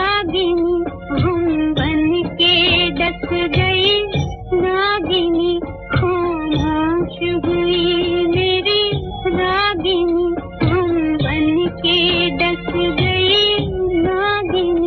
रागिनी हम बन के डस गई, रागिनी खामोश हुई मेरी रागिनी हम बन के डस गई, रागिनी।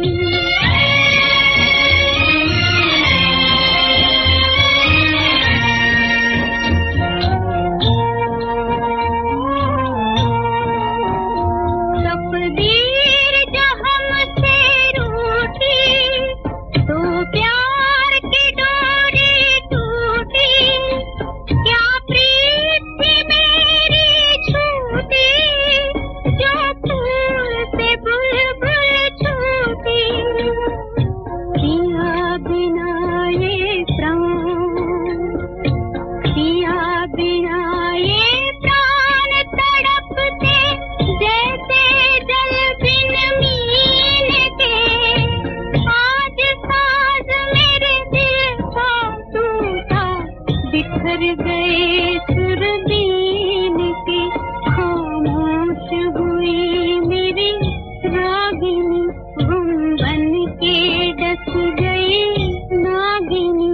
गए सुरबीन के खामोश हुई मेरी रागिनी हम बन के डस गई, नागिनी।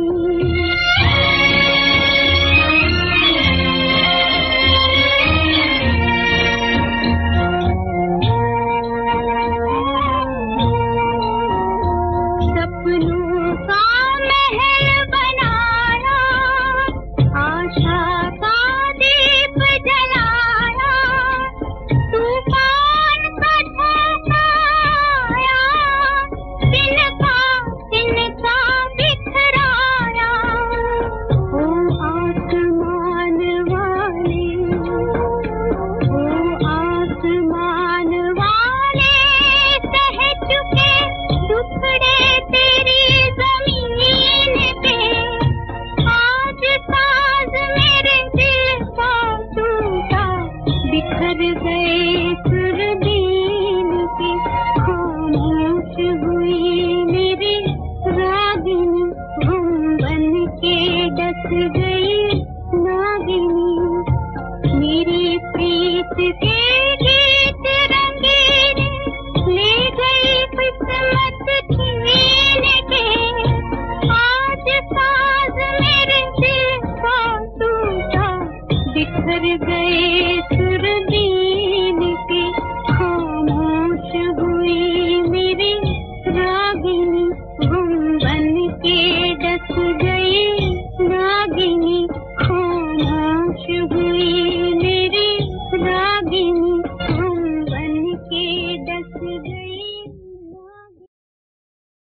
सपनों का महल बनाया, आशा का दीप जलाया, तूफान का झोंका आया, तिनका बिखराया। ओ आसमान वाले, ओ आसमान वाले सह चुके टुकड़े तेरी जमीन पे, आज साज मेरे दिल का टूटा, बिखर गए सुरबीन के खामोश हुई मेरी रागिनी हम बन के डस गई, नागिनी। मेरी प्रीत के गीत रंगीन ले गई किस्मत छीन के, आज साज मेरे दिल का टूटा, बिखर गए